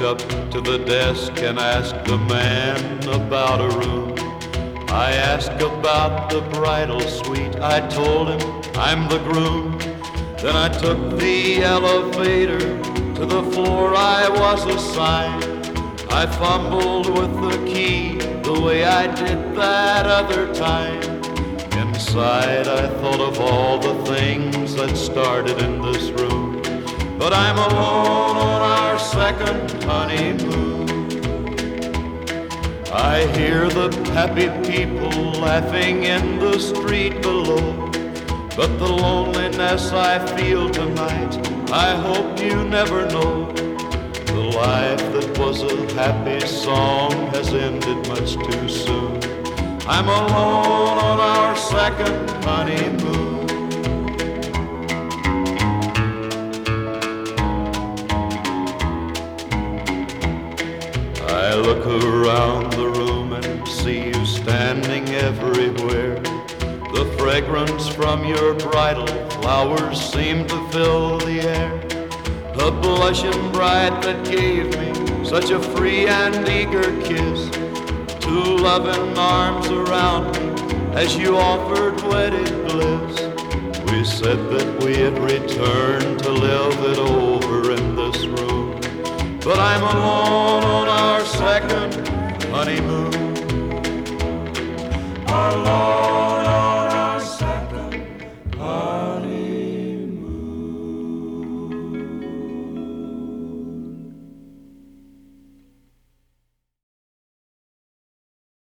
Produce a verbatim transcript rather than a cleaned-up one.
up to the desk and asked the man about a room. I asked about the bridal suite. I told him I'm the groom. Then I took the elevator to the floor I was assigned. I fumbled with the key the way I did that other time. Inside I thought of all the things that started in this room. But I'm alone on our second honeymoon. I hear the happy people laughing in the street below. But the loneliness I feel tonight, I hope you never know. The life that was a happy song has ended much too soon. I'm alone on our second honeymoon. I look around the room and see you standing everywhere. The fragrance from your bridal flowers seemed to fill the air. A blushing bride that gave me such a free and eager kiss. Two loving arms around me as you offered wedded bliss. We said that we'd return to live it over in this room. But I'm alone on our second honeymoon. Alone.